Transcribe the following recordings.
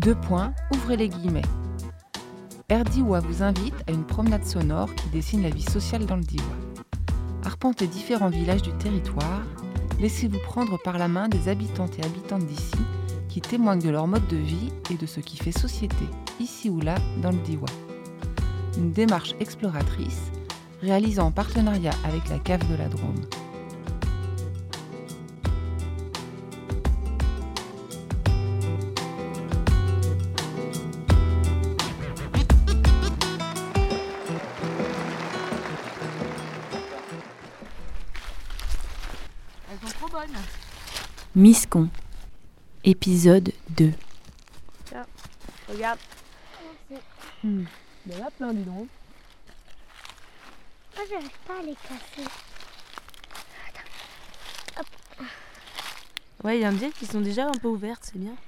Ouvrez les guillemets. Air Diois vous invite à une promenade sonore qui dessine la vie sociale dans le Diois. Arpentez différents villages du territoire, laissez-vous prendre par la main des habitantes et habitantes d'ici qui témoignent de leur mode de vie et de ce qui fait société, ici ou là, dans le Diois. Une démarche exploratrice, réalisée en partenariat avec la Cave de la Drôme. Elles sont trop bonnes. Miscon, épisode 2. Tiens, regarde. Il y en a plein, dis donc. Moi, j'arrive pas à les casser. Ouais, il y en a qui sont déjà un peu ouvertes, c'est bien.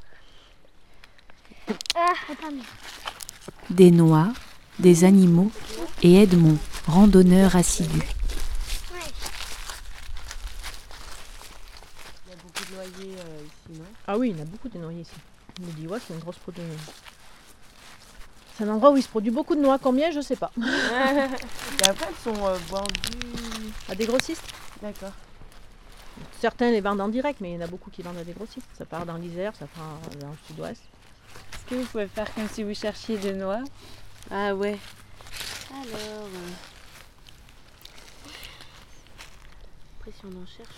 Attends, mais... Des noix, des animaux et Edmond, randonneur assidu. Ouais. Il y a beaucoup de noyers ici, non? Ah oui, il y en a beaucoup de noyers ici. Je me dis, ouais, c'est une grosse production. C'est un endroit où il se produit beaucoup de noix. Combien, je sais pas. Et après, elles sont vendues À des grossistes. D'accord. Certains les vendent en direct, mais il y en a beaucoup qui vendent à des grossistes. Ça part dans l'Isère, ça part dans le sud-ouest. Est-ce que vous pouvez faire comme si vous cherchiez des noix? Ah ouais. Alors... Après, si on en cherche,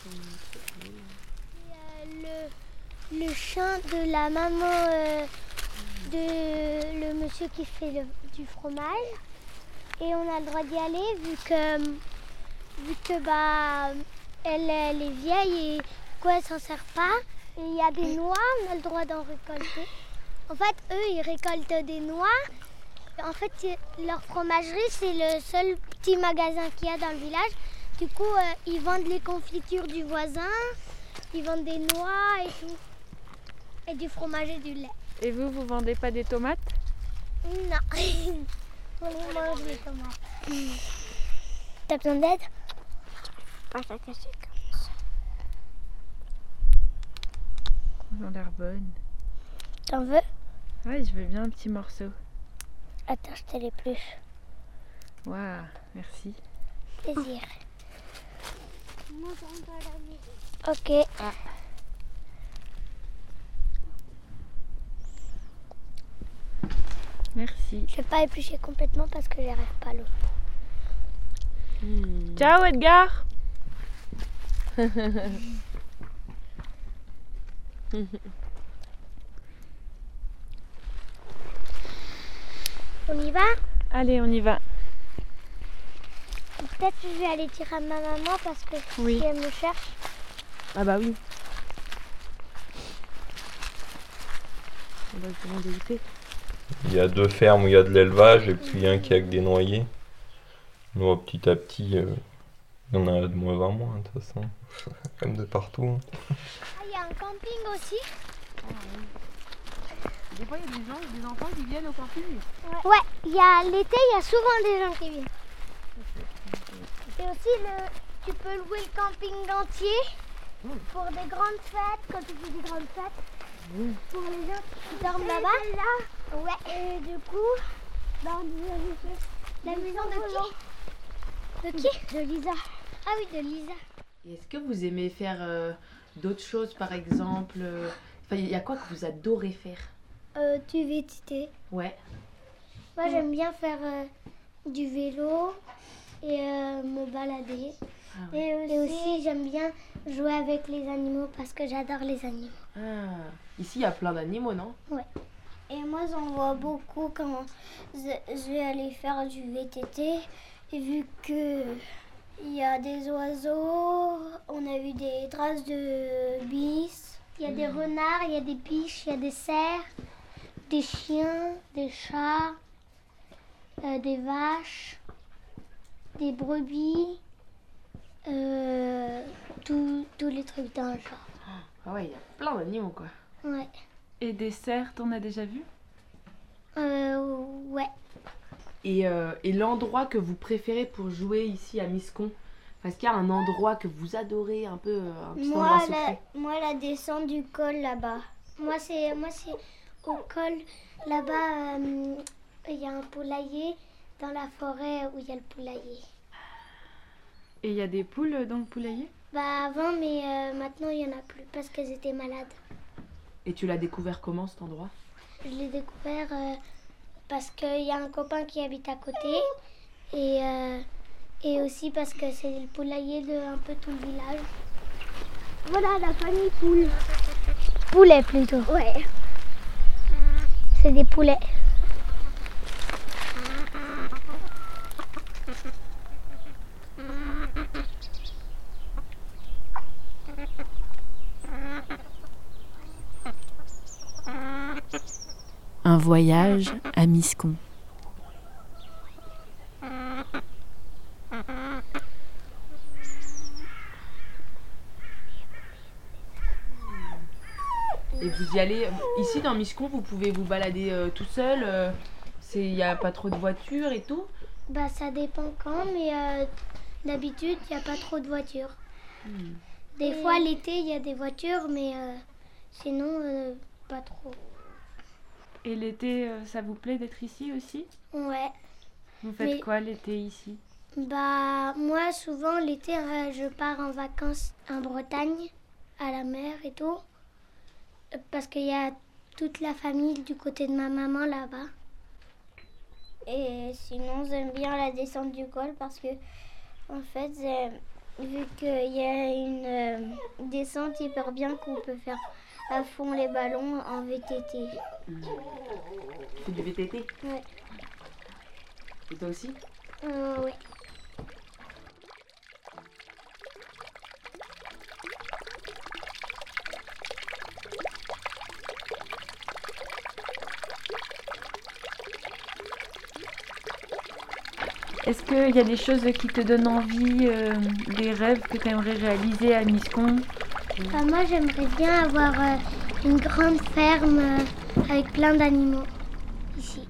Il y a le champ de la maman de le monsieur qui fait du fromage. Et on a le droit d'y aller vu que elle est vieille et quoi elle s'en sert pas. Et il y a des noix, on a le droit d'en récolter. En fait, eux, ils récoltent des noix. En fait, leur fromagerie, c'est le seul petit magasin qu'il y a dans le village. Du coup, ils vendent les confitures du voisin, ils vendent des noix et tout. Et du fromage et du lait. Et vous vendez pas des tomates? Non. On les mange les tomates. T'as besoin d'aide? Pas ça cacher comme ça. Elles ont l'air bonnes. T'en veux? Ouais, je veux bien un petit morceau. Attends, je te l'épluche. Waouh, merci. Plaisir. Ok. Merci. Je vais pas éplucher complètement parce que j'arrive pas à l'eau. Ciao Edgar. On y va? Allez, on y va. Peut-être que je vais aller dire à ma maman parce que Oui. si elle me cherche. Ah bah oui. On va le demander goûter. Il y a 2 fermes où il y a de l'élevage et puis un qui a que des noyers. Nous, petit à petit, il y en a de moins en moins, de toute façon. Comme de partout. Ah, il y a un camping aussi. Des fois, il y a des enfants qui viennent au camping. Ouais, l'été, il y a souvent des gens qui viennent. Et aussi, tu peux louer le camping entier pour des grandes fêtes, quand tu fais des grandes fêtes. Pour les gens qui dorment là-bas. Ouais, et du coup, on avait fait la maison de qui? De qui? De Lisa. Ah oui, de Lisa. Et est-ce que vous aimez faire d'autres choses, par exemple il y a quoi que vous adorez faire? Du VTT. Ouais. Moi, j'aime bien faire du vélo et me balader. Ah ouais. Et aussi, j'aime bien jouer avec les animaux parce que j'adore les animaux. Ah. Ici, il y a plein d'animaux, non? Ouais. Et moi, j'en vois beaucoup quand je vais aller faire du VTT. Et vu que il y a des oiseaux, on a vu des traces de bis. Il y a des renards, il y a des biches, il y a des cerfs, des chiens, des chats, des vaches, des brebis, tous les trucs dans le genre. Ah ouais, il y a plein d'animaux, quoi. Ouais. Et des cerfs, t'en as déjà vu? Ouais. Et l'endroit que vous préférez pour jouer ici à Miscon? Est-ce qu'il y a un endroit que vous adorez, un petit endroit secret? Moi, la descente du col là-bas. Moi, c'est au col, là-bas, il y a un poulailler dans la forêt où il y a le poulailler. Et il y a des poules dans le poulailler? Bah avant, mais maintenant il n'y en a plus parce qu'elles étaient malades. Et tu l'as découvert comment cet endroit? Je l'ai découvert parce qu'il y a un copain qui habite à côté et aussi parce que c'est le poulailler de un peu tout le village. Voilà la famille poule. Poulet plutôt. Ouais. C'est des poulets. Un voyage à Miscon. Et vous y allez, ici dans Miscon, vous pouvez vous balader tout seul, il n'y a pas trop de voitures et tout? Bah ça dépend quand, mais d'habitude il n'y a pas trop de voitures. Des fois l'été il y a des voitures, mais sinon pas trop. Et l'été, ça vous plaît d'être ici aussi? Ouais. Vous faites quoi l'été ici? Bah moi souvent l'été je pars en vacances en Bretagne, à la mer et tout. Parce qu'il y a toute la famille du côté de ma maman là-bas. Et sinon, j'aime bien la descente du col parce que, en fait, vu qu'il y a une descente hyper bien qu'on peut faire à fond les ballons en VTT. C'est du VTT? Ouais. Et toi aussi? Oui. Est-ce qu'il y a des choses qui te donnent envie, des rêves que tu aimerais réaliser à Miscon? Moi, j'aimerais bien avoir une grande ferme avec plein d'animaux ici.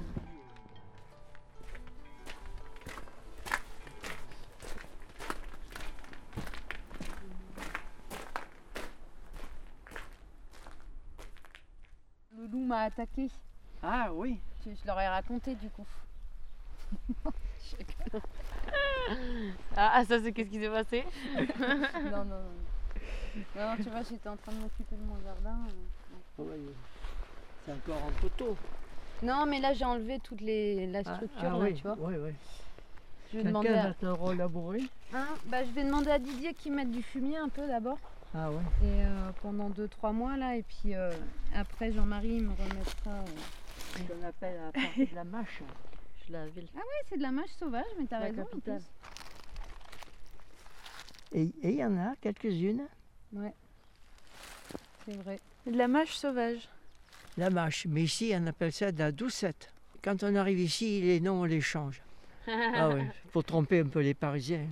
Le loup m'a attaqué. Ah oui. Je leur ai raconté du coup. Ah, ça c'est qu'est-ce qui s'est passé? Non, tu vois, j'étais en train de m'occuper de mon jardin. Ouais, c'est encore un peu tôt. Non, mais là j'ai enlevé toute la structure, là, oui, tu vois. Oui, oui. Je vais demander Quelqu'un va te le relabourer? je vais demander à Didier qu'il mette du fumier un peu d'abord. Ah ouais. Et pendant 2-3 mois là, et puis après Jean-Marie me remettra. Ce qu'on appelle la partie de la mâche. La ville. Ah ouais, c'est de la mâche sauvage, mais t'as raison. Capitale. Et il y en a quelques-unes. Ouais, c'est vrai. De la mâche sauvage. La mâche, mais ici on appelle ça de la doucette. Quand on arrive ici, les noms on les change. Ah ouais, pour tromper un peu les Parisiens.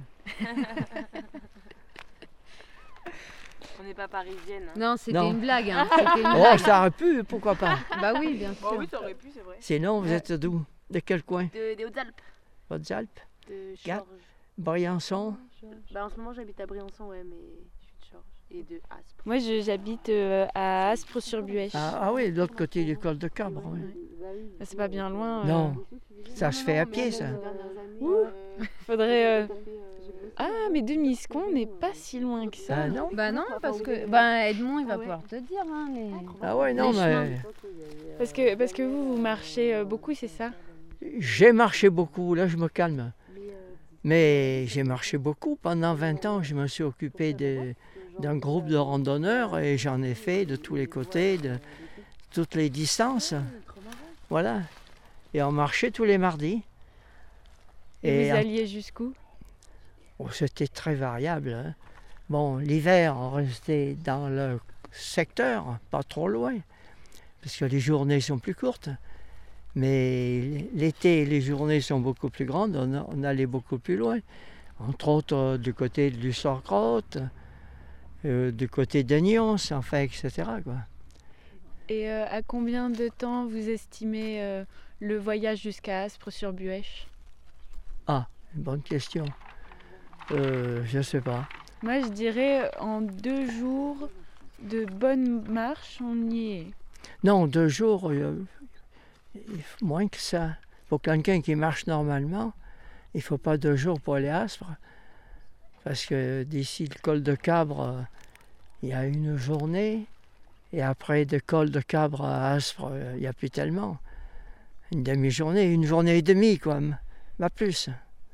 On n'est pas parisienne. Hein. Non, c'était Non. une blague. Hein. Oh, ça aurait pu, pourquoi pas. Bah oui, bien sûr. Bah oui, ça aurait pu, c'est vrai. Sinon, vous êtes d'où? De quel coin? Des Hautes-Alpes. Hautes-Alpes? De Gap. Chorges. Briançon? Bah en ce moment j'habite à Briançon, ouais, mais je suis de Chorges. Et de Aspres. Moi j'habite à Aspres-sur-Buèche. Ah oui, de l'autre côté du col de Cabre. Oui. Bah, c'est pas bien loin. Non, ça se fait à pied, ça. Faudrait. Ah, mais de Miscon, on n'est pas si loin que ça. Ah non? Bah non, parce que Edmond il va pouvoir te dire. Hein, Ah ouais, non, mais Parce que vous marchez beaucoup, c'est ça? j'ai marché beaucoup, là je me calme. Mais j'ai marché beaucoup. Pendant 20 ans, je me suis occupé d'un groupe de randonneurs et j'en ai fait de tous les côtés, de toutes les distances. Voilà. Et on marchait tous les mardis. Et vous alliez jusqu'où? C'était très variable. Hein. Bon, l'hiver, on restait dans le secteur, pas trop loin, parce que les journées sont plus courtes. Mais l'été, les journées sont beaucoup plus grandes, on allait beaucoup plus loin. Entre autres, du côté du Sorcrotte, du côté de Nyons, enfin, etc. Quoi. Et à combien de temps vous estimez le voyage jusqu'à Aspres-sur-Buèche? Ah, une bonne question. Je ne sais pas. Moi, je dirais en 2 jours de bonne marche, on y est. Non, 2 jours, il faut moins que ça. Pour quelqu'un qui marche normalement, il ne faut pas 2 jours pour aller à Aspres. Parce que d'ici le col de Cabre, il y a 1 journée. Et après, de col de Cabre à Aspres, il n'y a plus tellement. Une demi-journée, 1 journée et demie, quoi. Pas plus.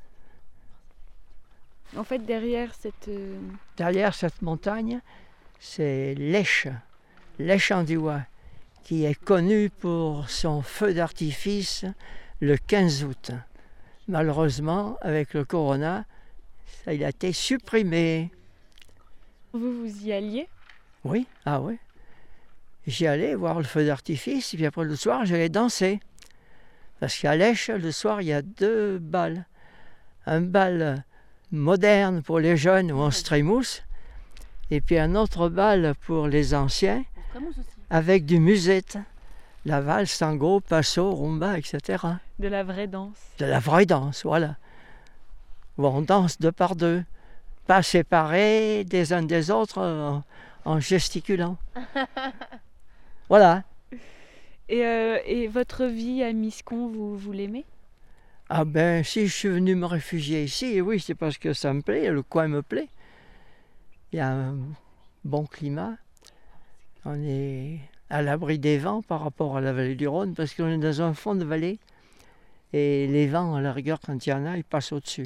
En fait, derrière cette montagne, c'est l'Esch en Diois, qui est connu pour son feu d'artifice le 15 août. Malheureusement, avec le corona, ça il a été supprimé. Vous y alliez? Oui, ah oui. J'y allais voir le feu d'artifice, et puis après le soir, j'allais danser. Parce qu'à l'Esch, le soir, il y a 2 bals. Un bal moderne pour les jeunes où on se trémousse, et puis un autre bal pour les anciens, avec du musette. La valse, tango, passo, rumba, etc. De la vraie danse. De la vraie danse, voilà. Où on danse 2 par 2, pas séparés des uns des autres en gesticulant. Voilà. Et votre vie à Miscon, vous l'aimez? Ah ben, si je suis venu me réfugier ici, oui, c'est parce que ça me plaît, le coin me plaît. Il y a un bon climat. On est à l'abri des vents par rapport à la vallée du Rhône, parce qu'on est dans un fond de vallée. Et les vents, à la rigueur, quand il y en a, ils passent au-dessus.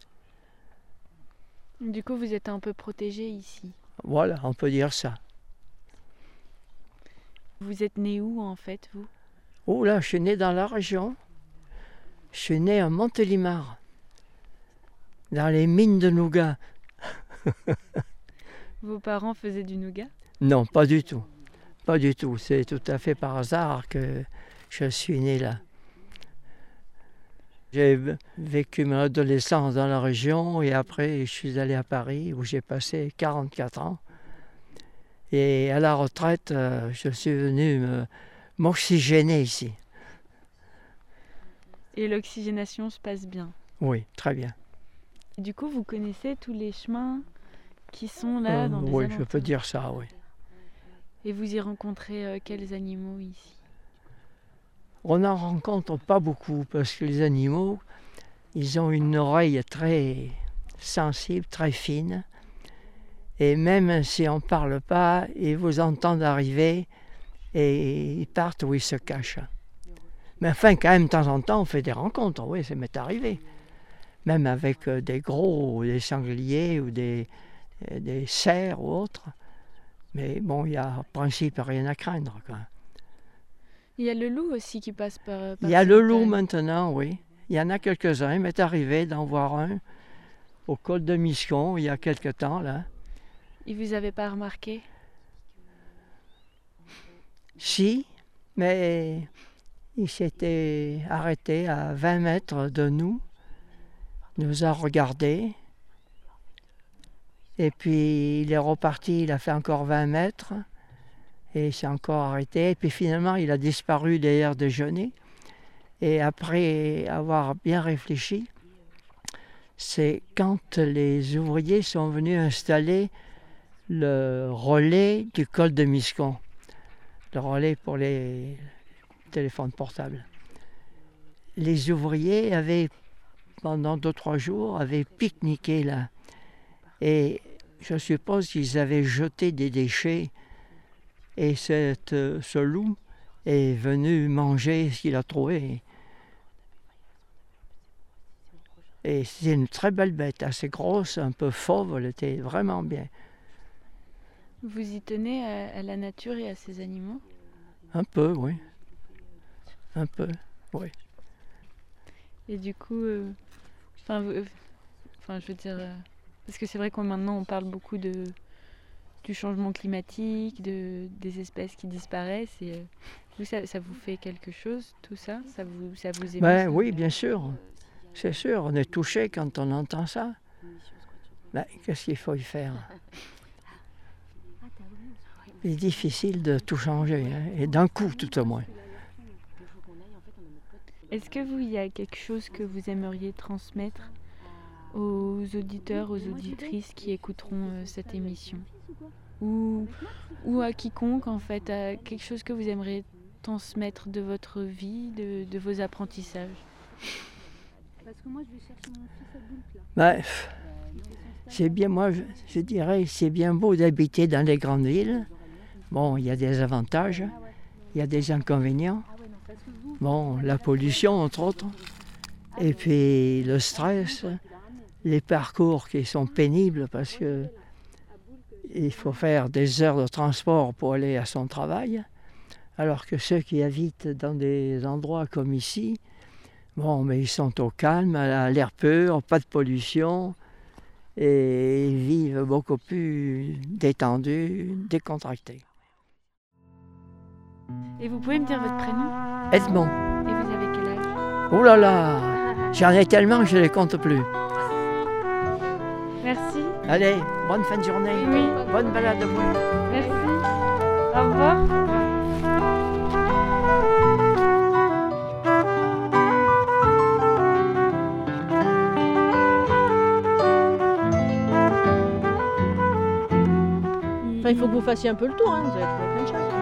Du coup, vous êtes un peu protégé ici. Voilà, on peut dire ça. Vous êtes né où, en fait, vous? Oh là, je suis né dans la région. Je suis né à Montélimar, dans les mines de nougat. Vos parents faisaient du nougat? Non, pas du tout. Pas du tout. C'est tout à fait par hasard que je suis né là. J'ai vécu mon adolescence dans la région et après je suis allé à Paris où j'ai passé 44 ans. Et à la retraite, je suis venu m'oxygéner ici. Et l'oxygénation se passe bien? Oui, très bien. Et du coup, vous connaissez tous les chemins qui sont là dans les Oui, alentours? je peux dire ça, oui. Et vous y rencontrez quels animaux ici? On n'en rencontre pas beaucoup parce que les animaux, ils ont une oreille très sensible, très fine. Et même si on ne parle pas, ils vous entendent arriver et ils partent où ils se cachent. Mais enfin, quand même, de temps en temps, on fait des rencontres, oui, ça m'est arrivé. Même avec des sangliers ou des cerfs ou autres. Mais bon, il y a en principe rien à craindre, quoi. Il y a le loup aussi qui passe par il y a le loup maintenant, oui. Il y en a quelques-uns. Il m'est arrivé d'en voir un au col de Miscon il y a quelque temps, là. Il vous avait pas remarqué? Si, mais il s'était arrêté à 20 mètres de nous, nous a regardés, et puis il est reparti, il a fait encore 20 mètres, et il s'est encore arrêté, et puis finalement il a disparu derrière des genêts, et après avoir bien réfléchi, c'est quand les ouvriers sont venus installer le relais du col de Miscon, le relais pour les téléphones portables. Les ouvriers avaient, pendant 2-3 jours, avaient pique-niqué là. Et je suppose qu'ils avaient jeté des déchets. Et ce loup est venu manger ce qu'il a trouvé. Et c'est une très belle bête, assez grosse, un peu fauve, elle était vraiment bien. Vous y tenez à la nature et à ces animaux? Un peu, oui. Un peu, oui. Et du coup, je veux dire, parce que c'est vrai qu'on maintenant on parle beaucoup du changement climatique, des espèces qui disparaissent. Et vous, ça vous fait quelque chose, tout ça? Ça vous émeut? Oui, bien sûr. C'est sûr, on est touché quand on entend ça. Qu'est-ce qu'il faut y faire? C'est difficile de tout changer, hein, et d'un coup tout au moins. Est-ce que il y a quelque chose que vous aimeriez transmettre aux auditeurs, aux auditrices qui écouteront cette émission? ou à quiconque en fait, à quelque chose que vous aimeriez transmettre de votre vie, de vos apprentissages? Parce que moi je vais chercher mon fils adulte là. Ben, c'est bien, moi je dirais, c'est bien beau d'habiter dans les grandes villes. Bon, il y a des avantages, il y a des inconvénients. Bon, la pollution entre autres. Et puis le stress, les parcours qui sont pénibles parce que il faut faire des heures de transport pour aller à son travail. Alors que ceux qui habitent dans des endroits comme ici, bon, mais ils sont au calme, à l'air pur, pas de pollution, et ils vivent beaucoup plus détendus, décontractés. Et vous pouvez me dire votre prénom? Edmond. Et vous avez quel âge? Oh là là, j'en ai tellement que je ne les compte plus. Merci. Allez, bonne fin de journée. Oui. Bonne balade de vous. Merci. Au revoir. Enfin, il faut que vous fassiez un peu le tour, hein. Vous allez trouver plein de choses.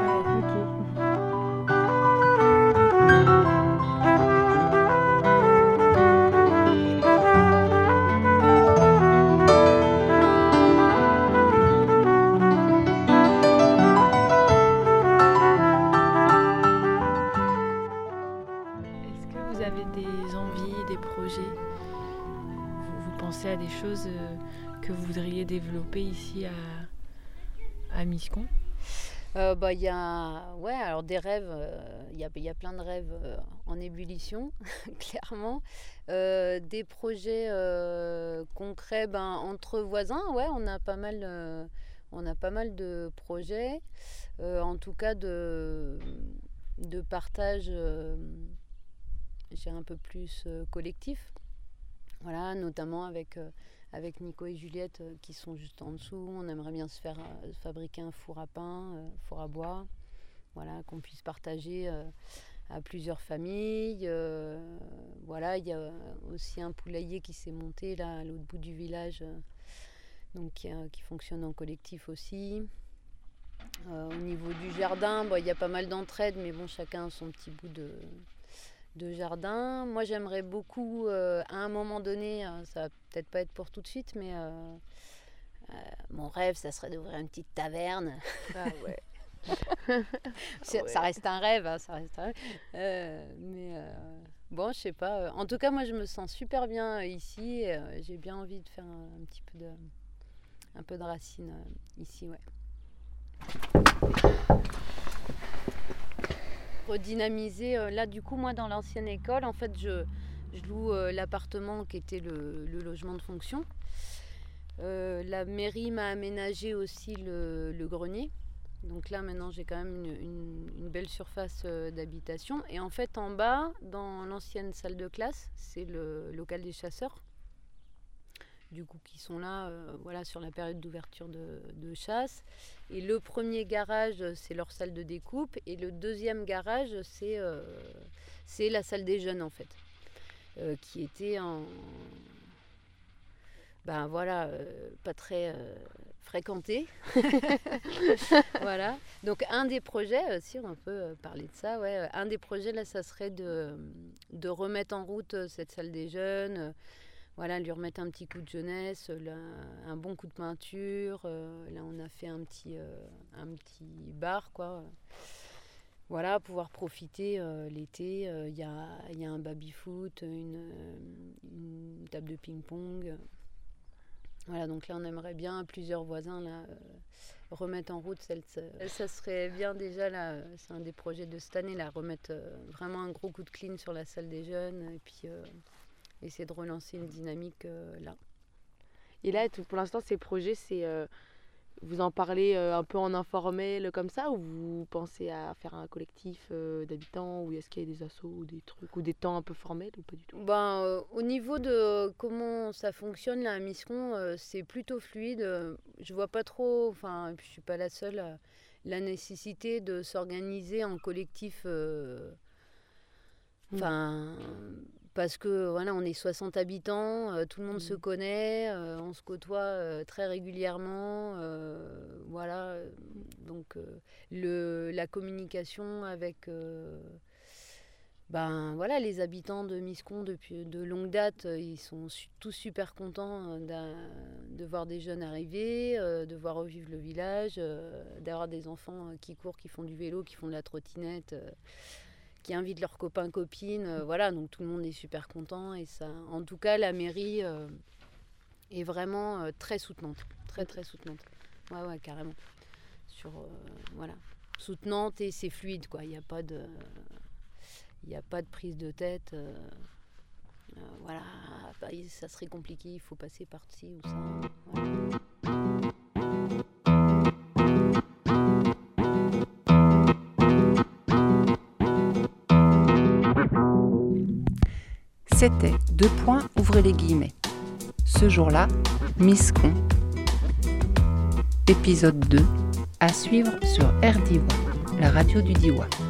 Est-ce que vous avez des envies, des projets? Vous pensez à des choses que vous voudriez développer ici à Miscon? Il y a alors des rêves, il y a plein de rêves en ébullition, clairement. Des projets concrets entre voisins, ouais, on a pas mal de projets, en tout cas de partage un peu plus collectif. Voilà, notamment avec Nico et Juliette qui sont juste en dessous. On aimerait bien se faire fabriquer un four à pain, four à bois, voilà, qu'on puisse partager à plusieurs familles. Voilà, il y a aussi un poulailler qui s'est monté là à l'autre bout du village, donc qui fonctionne en collectif aussi. Au niveau du jardin, il y a pas mal d'entraide, mais bon, chacun a son petit bout de jardin. Moi, j'aimerais beaucoup, à un moment donné, ça va peut-être pas être pour tout de suite, mais mon rêve, ça serait d'ouvrir une petite taverne. Ah ouais. Ça reste un rêve, hein, ça reste un rêve. Bon, je sais pas. En tout cas, moi, je me sens super bien ici. J'ai bien envie de faire un peu de racines ici, ouais. Redynamiser, là du coup moi dans l'ancienne école en fait je loue l'appartement qui était le logement de fonction. La mairie m'a aménagé aussi le grenier, donc là maintenant j'ai quand même une belle surface d'habitation, et en fait en bas dans l'ancienne salle de classe c'est le local des chasseurs, du coup qui sont là voilà, sur la période d'ouverture de chasse. Et le premier garage, c'est leur salle de découpe. Et le deuxième garage, c'est la salle des jeunes, en fait. Qui était pas très fréquentée. Voilà. Donc un des projets, si on peut parler de ça, ouais, un des projets, là, ça serait de remettre en route cette salle des jeunes. Voilà, lui remettre un petit coup de jeunesse, là, un bon coup de peinture. Là, on a fait un petit bar, quoi. Voilà, pouvoir profiter l'été. Il y a un baby-foot, une table de ping-pong. Voilà, donc là, on aimerait bien, plusieurs voisins, là, remettre en route. Ça serait bien déjà, là, c'est un des projets de cette année, là, remettre vraiment un gros coup de clean sur la salle des jeunes. Et puis... essayer de relancer une dynamique là. Et là, pour l'instant, ces projets, vous en parlez un peu en informel comme ça, ou vous pensez à faire un collectif d'habitants, ou est-ce qu'il y a des assos ou des trucs, ou des temps un peu formels, ou pas du tout? Au niveau de comment ça fonctionne là à Miscon, c'est plutôt fluide. Je vois pas trop, enfin, je suis pas la seule, la nécessité de s'organiser en collectif. parce que voilà, on est 60 habitants, tout le monde se connaît, on se côtoie très régulièrement, voilà. Donc la communication avec voilà, les habitants de Miscon depuis de longue date, ils sont tous super contents de voir des jeunes arriver, de voir revivre le village, d'avoir des enfants qui courent, qui font du vélo, qui font de la trottinette, qui invitent leurs copains, copines. Voilà, donc tout le monde est super content. Et ça, en tout cas, la mairie est vraiment très soutenante. Très, très soutenante. Ouais, carrément. Voilà. Soutenante et c'est fluide, quoi. Il n'y a pas de prise de tête. Voilà, ça serait compliqué, il faut passer par-ci ou ça. Voilà. C'était ouvrez les guillemets. Ce jour-là, Miscon. Épisode 2, à suivre sur RDIWA, la radio du Diois.